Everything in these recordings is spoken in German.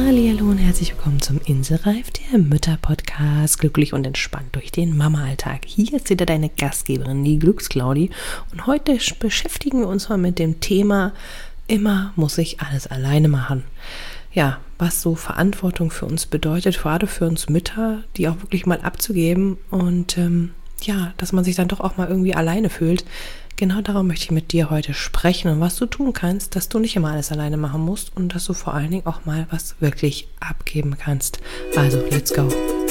Hallihallo und herzlich willkommen zum Inselreif, der Mütter-Podcast, glücklich und entspannt durch den Mama-Alltag. Hier ist wieder deine Gastgeberin, die Glücksclaudi, und heute beschäftigen wir uns mal mit dem Thema, immer muss ich alles alleine machen. Ja, was so Verantwortung für uns bedeutet, gerade für uns Mütter, die auch wirklich mal abzugeben und dass man sich dann doch auch mal irgendwie alleine fühlt. Genau darum möchte ich mit dir heute sprechen und was du tun kannst, dass du nicht immer alles alleine machen musst und dass du vor allen Dingen auch mal was wirklich abgeben kannst. Also, let's go!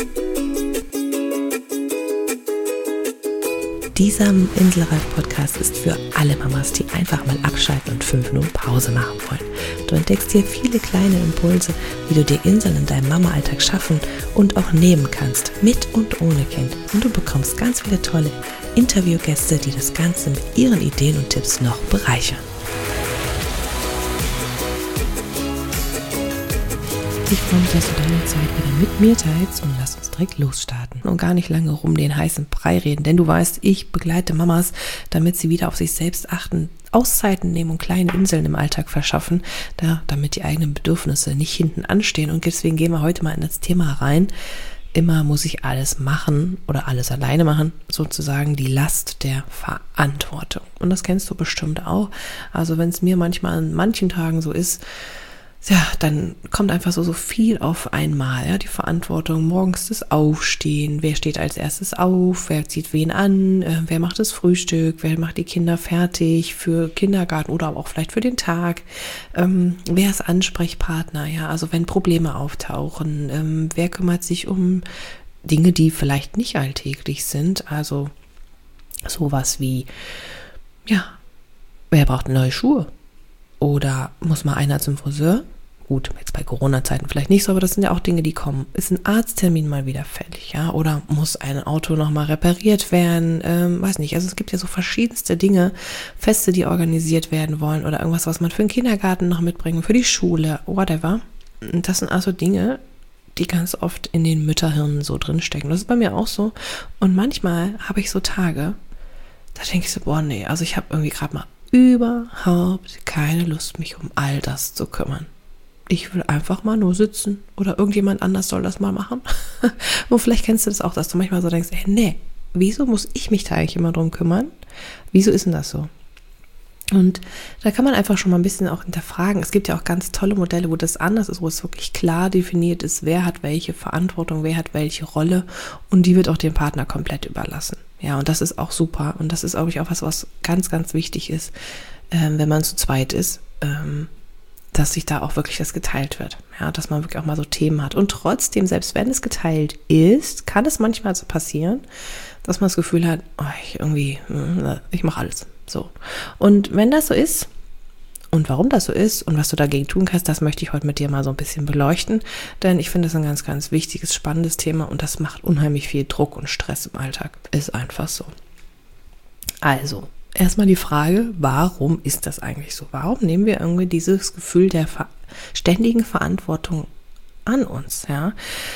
Dieser Inselreif-Podcast ist für alle Mamas, die einfach mal abschalten und 5 Minuten Pause machen wollen. Du entdeckst hier viele kleine Impulse, wie du dir Inseln in deinem Mama-Alltag schaffen und auch nehmen kannst, mit und ohne Kind. Und du bekommst ganz viele tolle Interviewgäste, die das Ganze mit ihren Ideen und Tipps noch bereichern. Ich freue mich, dass du deine Zeit wieder mit mir teilst und lass uns direkt losstarten. Und gar nicht lange rum den heißen Brei reden, denn du weißt, ich begleite Mamas, damit sie wieder auf sich selbst achten, Auszeiten nehmen und kleine Inseln im Alltag verschaffen, damit die eigenen Bedürfnisse nicht hinten anstehen. Und deswegen gehen wir heute mal in das Thema rein. Immer muss ich alles machen oder alles alleine machen, sozusagen die Last der Verantwortung. Und das kennst du bestimmt auch. Also wenn es mir manchmal an manchen Tagen so ist, ja, dann kommt einfach so viel auf einmal, ja, die Verantwortung, morgens das Aufstehen, wer steht als erstes auf, wer zieht wen an, wer macht das Frühstück, wer macht die Kinder fertig für Kindergarten oder auch vielleicht für den Tag, wer ist Ansprechpartner, ja, also wenn Probleme auftauchen, wer kümmert sich um Dinge, die vielleicht nicht alltäglich sind, also sowas wie, ja, wer braucht neue Schuhe? Oder muss mal einer zum Friseur? Gut, jetzt bei Corona-Zeiten vielleicht nicht so, aber das sind ja auch Dinge, die kommen. Ist ein Arzttermin mal wieder fällig, ja? Oder muss ein Auto nochmal repariert werden? Weiß nicht, also es gibt ja so verschiedenste Dinge, Feste, die organisiert werden wollen oder irgendwas, was man für den Kindergarten noch mitbringt, für die Schule, whatever. Und das sind also Dinge, die ganz oft in den Mütterhirnen so drinstecken. Das ist bei mir auch so. Und manchmal habe ich so Tage, da denke ich so, boah, nee, also ich habe irgendwie gerade mal überhaupt keine Lust, mich um all das zu kümmern. Ich will einfach mal nur sitzen oder irgendjemand anders soll das mal machen. Und vielleicht kennst du das auch, dass du manchmal so denkst, nee, wieso muss ich mich da eigentlich immer drum kümmern? Wieso ist denn das so? Und da kann man einfach schon mal ein bisschen auch hinterfragen. Es gibt ja auch ganz tolle Modelle, wo das anders ist, wo es wirklich klar definiert ist, wer hat welche Verantwortung, wer hat welche Rolle, und die wird auch dem Partner komplett überlassen. Ja, und das ist auch super, und das ist, glaube ich, auch was ganz, ganz wichtig ist, wenn man zu zweit ist, dass sich da auch wirklich das geteilt wird. Ja, dass man wirklich auch mal so Themen hat. Und trotzdem, selbst wenn es geteilt ist, kann es manchmal so passieren, dass man das Gefühl hat, ich mache alles. So. Und wenn das so ist, und warum das so ist und was du dagegen tun kannst, das möchte ich heute mit dir mal so ein bisschen beleuchten. Denn ich finde das ein ganz, ganz wichtiges, spannendes Thema, und das macht unheimlich viel Druck und Stress im Alltag. Ist einfach so. Also, erstmal die Frage, warum ist das eigentlich so? Warum nehmen wir irgendwie dieses Gefühl der ständigen Verantwortung an uns? Ja?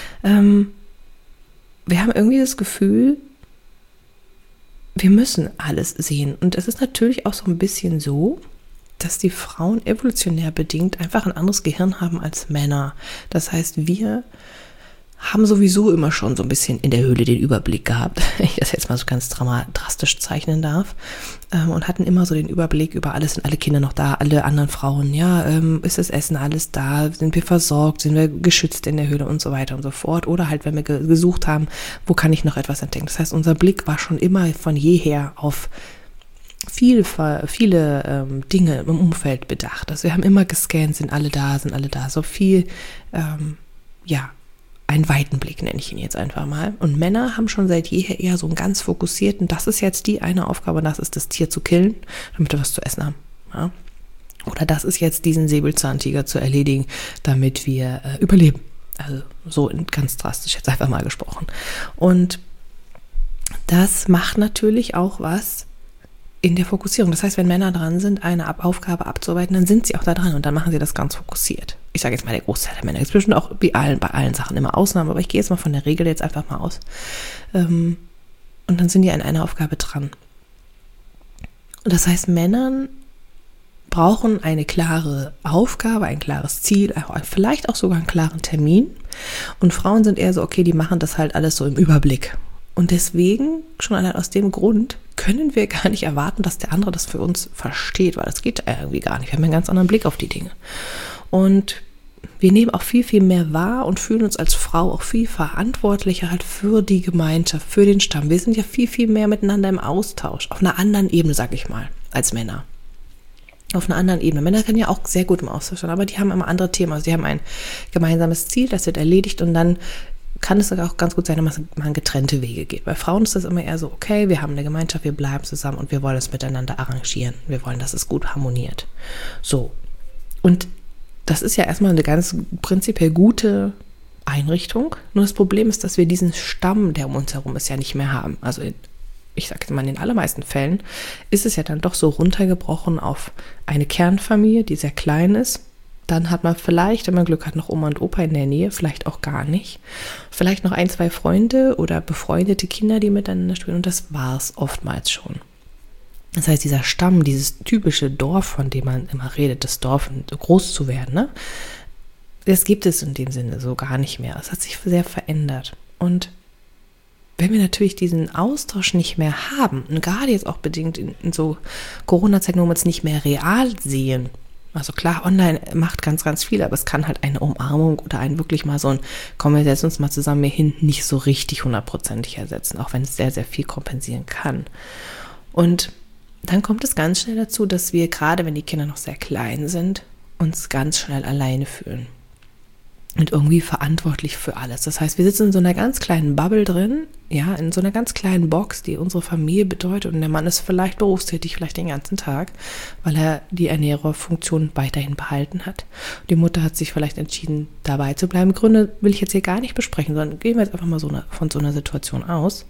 Wir haben irgendwie das Gefühl, wir müssen alles sehen. Und es ist natürlich auch so ein bisschen so, dass die Frauen evolutionär bedingt einfach ein anderes Gehirn haben als Männer. Das heißt, wir haben sowieso immer schon so ein bisschen in der Höhle den Überblick gehabt, wenn ich das jetzt mal so ganz drastisch zeichnen darf, und hatten immer so den Überblick über alles. Sind alle Kinder noch da, alle anderen Frauen, ja, ist das Essen alles da, sind wir versorgt, sind wir geschützt in der Höhle und so weiter und so fort. Oder halt, wenn wir gesucht haben, wo kann ich noch etwas entdecken. Das heißt, unser Blick war schon immer von jeher auf viele Dinge im Umfeld bedacht. Also wir haben immer gescannt, sind alle da. So viel, einen weiten Blick nenne ich ihn jetzt einfach mal. Und Männer haben schon seit jeher eher so einen ganz fokussierten, das ist jetzt die eine Aufgabe, das ist das Tier zu killen, damit wir was zu essen haben. Ja? Oder das ist jetzt diesen Säbelzahntiger zu erledigen, damit wir überleben. Also so ganz drastisch jetzt einfach mal gesprochen. Und das macht natürlich auch was in der Fokussierung. Das heißt, wenn Männer dran sind, eine Aufgabe abzuarbeiten, dann sind sie auch da dran und dann machen sie das ganz fokussiert. Ich sage jetzt mal, der Großteil der Männer. Jetzt bestimmt auch bei allen Sachen immer Ausnahmen, aber ich gehe jetzt mal von der Regel jetzt einfach mal aus. Und dann sind die an einer Aufgabe dran. Und das heißt, Männern brauchen eine klare Aufgabe, ein klares Ziel, vielleicht auch sogar einen klaren Termin. Und Frauen sind eher so, okay, die machen das halt alles so im Überblick. Und deswegen, schon allein aus dem Grund, können wir gar nicht erwarten, dass der andere das für uns versteht, weil das geht irgendwie gar nicht. Wir haben einen ganz anderen Blick auf die Dinge. Und wir nehmen auch viel, viel mehr wahr und fühlen uns als Frau auch viel verantwortlicher halt für die Gemeinschaft, für den Stamm. Wir sind ja viel, viel mehr miteinander im Austausch, auf einer anderen Ebene, sag ich mal, als Männer. Auf einer anderen Ebene. Männer können ja auch sehr gut im Austausch sein, aber die haben immer andere Themen. Also die haben ein gemeinsames Ziel, das wird erledigt und dann kann es sogar auch ganz gut sein, dass man getrennte Wege geht. Bei Frauen ist das immer eher so, okay, wir haben eine Gemeinschaft, wir bleiben zusammen und wir wollen es miteinander arrangieren. Wir wollen, dass es gut harmoniert. So. Und das ist ja erstmal eine ganz prinzipiell gute Einrichtung. Nur das Problem ist, dass wir diesen Stamm, der um uns herum ist, ja nicht mehr haben. Also ich sage mal, in den allermeisten Fällen ist es ja dann doch so runtergebrochen auf eine Kernfamilie, die sehr klein ist. Dann hat man vielleicht, wenn man Glück hat, noch Oma und Opa in der Nähe, vielleicht auch gar nicht. Vielleicht noch 1, 2 Freunde oder befreundete Kinder, die miteinander spielen. Und das war es oftmals schon. Das heißt, dieser Stamm, dieses typische Dorf, von dem man immer redet, das Dorf, groß zu werden, ne? Das gibt es in dem Sinne so gar nicht mehr. Es hat sich sehr verändert. Und wenn wir natürlich diesen Austausch nicht mehr haben, und gerade jetzt auch bedingt in so Corona-Zeiten, wo wir es nicht mehr real sehen, also klar, online macht ganz, ganz viel, aber es kann halt eine Umarmung oder ein wirklich mal so ein, komm, wir setzen uns mal zusammen hier hin, nicht so richtig 100%ig ersetzen, auch wenn es sehr, sehr viel kompensieren kann. Und dann kommt es ganz schnell dazu, dass wir, gerade wenn die Kinder noch sehr klein sind, uns ganz schnell alleine fühlen. Und irgendwie verantwortlich für alles. Das heißt, wir sitzen in so einer ganz kleinen Bubble drin, ja, in so einer ganz kleinen Box, die unsere Familie bedeutet. Und der Mann ist vielleicht berufstätig, vielleicht den ganzen Tag, weil er die Ernährerfunktion weiterhin behalten hat. Die Mutter hat sich vielleicht entschieden, dabei zu bleiben. Gründe will ich jetzt hier gar nicht besprechen, sondern gehen wir jetzt einfach mal von so einer Situation aus.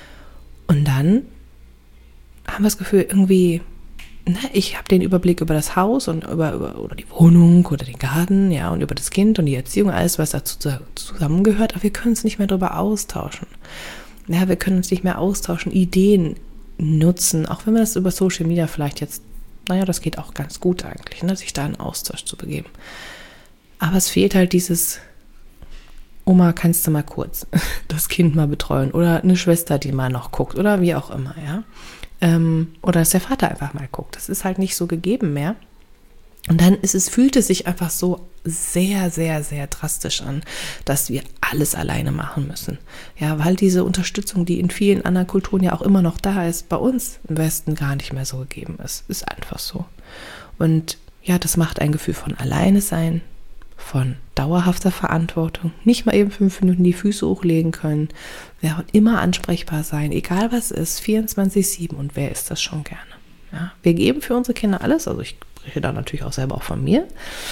Und dann haben wir das Gefühl, irgendwie, ich habe den Überblick über das Haus und oder die Wohnung oder den Garten, ja, und über das Kind und die Erziehung, alles, was dazu zusammengehört, aber wir können uns nicht mehr darüber austauschen. Ja, wir können uns nicht mehr austauschen, Ideen nutzen, auch wenn wir das über Social Media vielleicht jetzt, das geht auch ganz gut eigentlich, ne, sich da in Austausch zu begeben. Aber es fehlt halt dieses, Oma, kannst du mal kurz das Kind mal betreuen oder eine Schwester, die mal noch guckt oder wie auch immer, ja. Oder dass der Vater einfach mal guckt. Das ist halt nicht so gegeben mehr. Und dann fühlt es sich einfach so sehr, sehr, sehr drastisch an, dass wir alles alleine machen müssen. Ja, weil diese Unterstützung, die in vielen anderen Kulturen ja auch immer noch da ist, bei uns im Westen gar nicht mehr so gegeben ist. Ist einfach so. Und ja, das macht ein Gefühl von alleine sein, von dauerhafter Verantwortung, nicht mal eben 5 Minuten die Füße hochlegen können, ja, und immer ansprechbar sein, egal was ist, 24/7, und wer ist das schon gerne. Ja, wir geben für unsere Kinder alles, also ich spreche da natürlich auch selber auch von mir,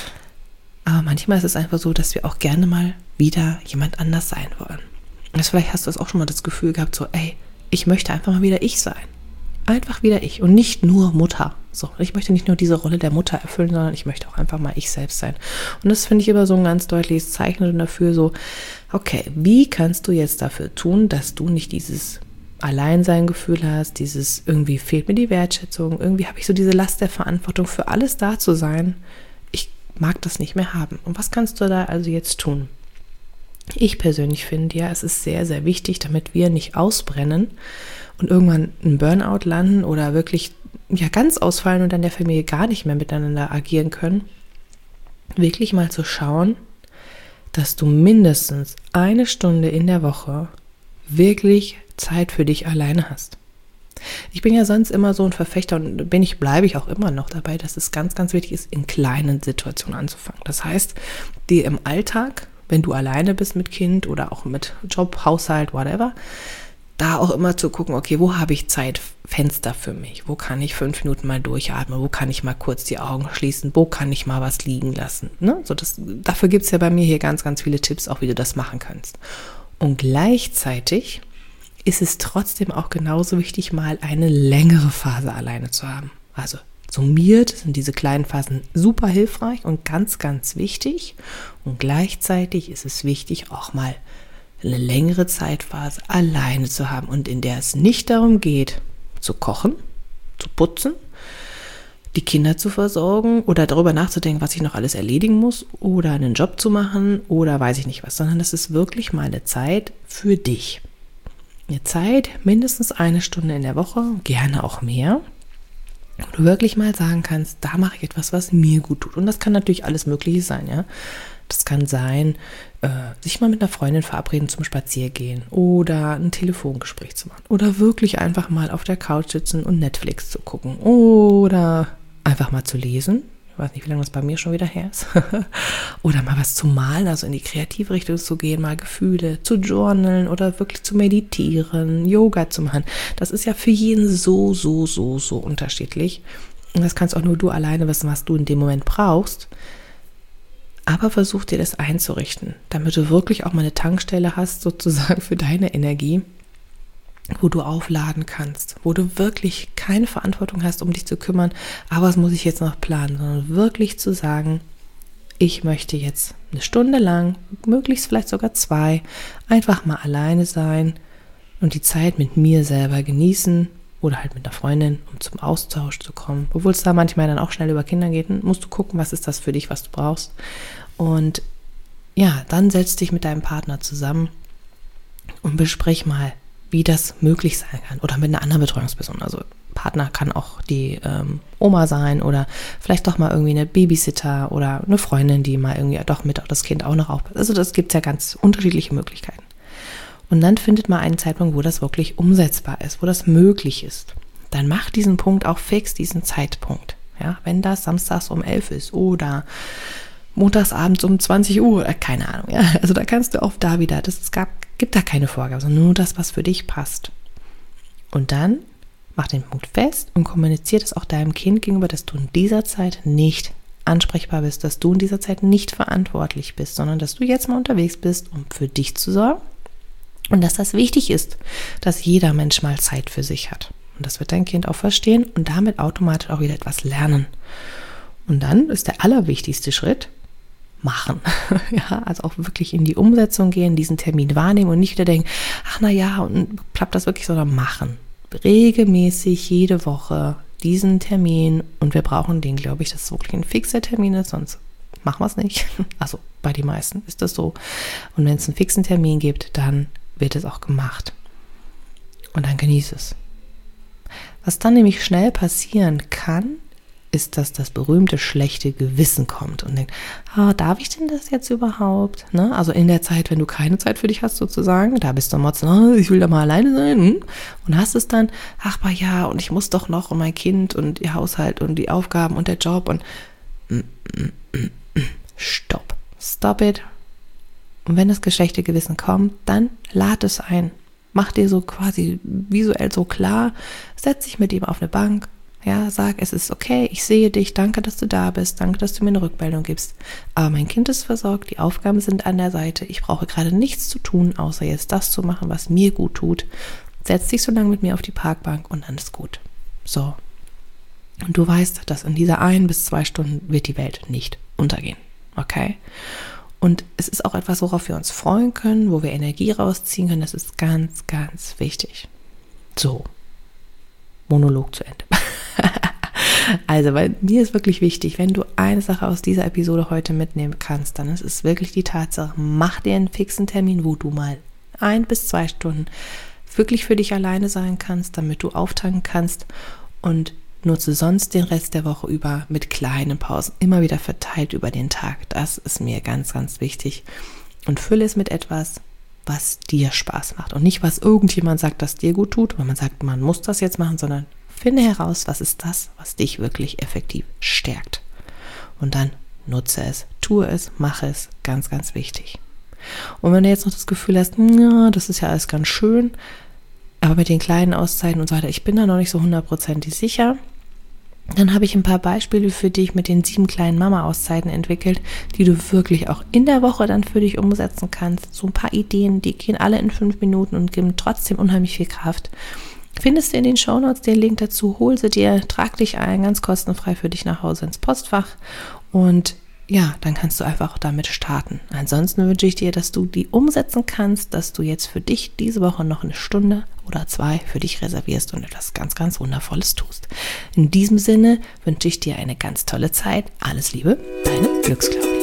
aber manchmal ist es einfach so, dass wir auch gerne mal wieder jemand anders sein wollen. Also vielleicht hast du das auch schon mal das Gefühl gehabt, so, ich möchte einfach mal wieder ich sein. Einfach wieder ich und nicht nur Mutter. So, ich möchte nicht nur diese Rolle der Mutter erfüllen, sondern ich möchte auch einfach mal ich selbst sein. Und das finde ich immer so ein ganz deutliches Zeichen dafür, so, okay, wie kannst du jetzt dafür tun, dass du nicht dieses Alleinsein-Gefühl hast, dieses irgendwie fehlt mir die Wertschätzung, irgendwie habe ich so diese Last der Verantwortung für alles da zu sein. Ich mag das nicht mehr haben. Und was kannst du da also jetzt tun? Ich persönlich finde ja, es ist sehr, sehr wichtig, damit wir nicht ausbrennen und irgendwann einen Burnout landen oder wirklich ganz ausfallen und dann der Familie gar nicht mehr miteinander agieren können, wirklich mal zu schauen, dass du mindestens 1 Stunde in der Woche wirklich Zeit für dich alleine hast. Ich bin ja sonst immer so ein Verfechter und bleibe ich auch immer noch dabei, dass es ganz, ganz wichtig ist, in kleinen Situationen anzufangen. Das heißt, dir im Alltag, wenn du alleine bist mit Kind oder auch mit Job, Haushalt, whatever, da auch immer zu gucken, okay, wo habe ich Zeitfenster für mich? Wo kann ich 5 Minuten mal durchatmen? Wo kann ich mal kurz die Augen schließen? Wo kann ich mal was liegen lassen? Ne? Dafür gibt es ja bei mir hier ganz, ganz viele Tipps, auch wie du das machen kannst. Und gleichzeitig ist es trotzdem auch genauso wichtig, mal eine längere Phase alleine zu haben. Also summiert sind diese kleinen Phasen super hilfreich und ganz, ganz wichtig. Und gleichzeitig ist es wichtig, auch mal eine längere Zeitphase alleine zu haben und in der es nicht darum geht, zu kochen, zu putzen, die Kinder zu versorgen oder darüber nachzudenken, was ich noch alles erledigen muss oder einen Job zu machen oder weiß ich nicht was, sondern das ist wirklich mal eine Zeit für dich. Eine Zeit, mindestens 1 Stunde in der Woche, gerne auch mehr, wo du wirklich mal sagen kannst, da mache ich etwas, was mir gut tut. Und das kann natürlich alles Mögliche sein, ja. Das kann sein, sich mal mit einer Freundin verabreden zum Spaziergehen oder ein Telefongespräch zu machen oder wirklich einfach mal auf der Couch sitzen und Netflix zu gucken oder einfach mal zu lesen. Ich weiß nicht, wie lange das bei mir schon wieder her ist. Oder mal was zu malen, also in die kreative Richtung zu gehen, mal Gefühle zu journalen oder wirklich zu meditieren, Yoga zu machen. Das ist ja für jeden so unterschiedlich. Und das kannst auch nur du alleine wissen, was du in dem Moment brauchst. Aber versuch dir das einzurichten, damit du wirklich auch mal eine Tankstelle hast, sozusagen für deine Energie, wo du aufladen kannst, wo du wirklich keine Verantwortung hast, um dich zu kümmern, aber das muss ich jetzt noch planen, sondern wirklich zu sagen, ich möchte jetzt 1 Stunde lang, möglichst vielleicht sogar 2, einfach mal alleine sein und die Zeit mit mir selber genießen oder halt mit einer Freundin, um zum Austausch zu kommen. Obwohl es da manchmal dann auch schnell über Kinder geht, musst du gucken, was ist das für dich, was du brauchst. Und ja, dann setz dich mit deinem Partner zusammen und besprich mal, wie das möglich sein kann. Oder mit einer anderen Betreuungsperson. Also Partner kann auch die Oma sein oder vielleicht doch mal irgendwie eine Babysitter oder eine Freundin, die mal irgendwie doch mit auf das Kind auch noch aufpasst. Also das gibt es ja ganz unterschiedliche Möglichkeiten. Und dann findet mal einen Zeitpunkt, wo das wirklich umsetzbar ist, wo das möglich ist. Dann mach diesen Punkt auch fix, diesen Zeitpunkt. Ja, wenn das samstags um 11 ist oder montagsabends um 20 Uhr, keine Ahnung. Ja, also da kannst du auch da wieder, gibt da keine Vorgabe, sondern nur das, was für dich passt. Und dann mach den Punkt fest und kommuniziere es auch deinem Kind gegenüber, dass du in dieser Zeit nicht ansprechbar bist, dass du in dieser Zeit nicht verantwortlich bist, sondern dass du jetzt mal unterwegs bist, um für dich zu sorgen. Und dass das wichtig ist, dass jeder Mensch mal Zeit für sich hat. Und das wird dein Kind auch verstehen und damit automatisch auch wieder etwas lernen. Und dann ist der allerwichtigste Schritt, machen. Ja, also auch wirklich in die Umsetzung gehen, diesen Termin wahrnehmen und nicht wieder denken, ach na ja, und klappt das wirklich, sondern machen. Regelmäßig jede Woche diesen Termin und wir brauchen den, glaube ich, dass es wirklich ein fixer Termin ist, sonst machen wir es nicht. Also bei den meisten ist das so. Und wenn es einen fixen Termin gibt, dann wird es auch gemacht. Und dann genieße es. Was dann nämlich schnell passieren kann, ist, dass das berühmte schlechte Gewissen kommt und denkt, darf ich denn das jetzt überhaupt? Ne? Also in der Zeit, wenn du keine Zeit für dich hast sozusagen, da bist du am Motzen, ich will da mal alleine sein und hast es dann, aber ja, und ich muss doch noch und mein Kind und ihr Haushalt und die Aufgaben und der Job und stop it. Und wenn das schlechte Gewissen kommt, dann lad es ein. Mach dir so quasi visuell so klar, setz dich mit ihm auf eine Bank, ja, sag, es ist okay, ich sehe dich, danke, dass du da bist, danke, dass du mir eine Rückmeldung gibst. Aber mein Kind ist versorgt, die Aufgaben sind an der Seite, ich brauche gerade nichts zu tun, außer jetzt das zu machen, was mir gut tut. Setz dich so lange mit mir auf die Parkbank und dann ist gut. So. Und du weißt, dass in dieser 1 bis 2 Stunden wird die Welt nicht untergehen. Okay? Und es ist auch etwas, worauf wir uns freuen können, wo wir Energie rausziehen können. Das ist ganz, ganz wichtig. So. Monolog zu Ende. Also, weil mir ist wirklich wichtig, wenn du eine Sache aus dieser Episode heute mitnehmen kannst, dann ist es wirklich die Tatsache, mach dir einen fixen Termin, wo du mal 1 bis 2 Stunden wirklich für dich alleine sein kannst, damit du auftanken kannst und nutze sonst den Rest der Woche über mit kleinen Pausen, immer wieder verteilt über den Tag. Das ist mir ganz, ganz wichtig. Und fülle es mit etwas, was dir Spaß macht und nicht, was irgendjemand sagt, das dir gut tut, weil man sagt, man muss das jetzt machen, sondern finde heraus, was ist das, was dich wirklich effektiv stärkt. Und dann nutze es, tue es, mache es, ganz, ganz wichtig. Und wenn du jetzt noch das Gefühl hast, ja, das ist ja alles ganz schön, aber mit den kleinen Auszeiten und so weiter, ich bin da noch nicht so 100% sicher, dann habe ich ein paar Beispiele für dich mit den 7 kleinen Mama-Auszeiten entwickelt, die du wirklich auch in der Woche dann für dich umsetzen kannst. So ein paar Ideen, die gehen alle in 5 Minuten und geben trotzdem unheimlich viel Kraft. Findest du in den Shownotes den Link dazu, hol sie dir, trag dich ein, ganz kostenfrei für dich nach Hause ins Postfach und ja, dann kannst du einfach auch damit starten. Ansonsten wünsche ich dir, dass du die umsetzen kannst, dass du jetzt für dich diese Woche noch eine Stunde oder 2 für dich reservierst und etwas ganz, ganz Wundervolles tust. In diesem Sinne wünsche ich dir eine ganz tolle Zeit. Alles Liebe, deine Glücksclaudie.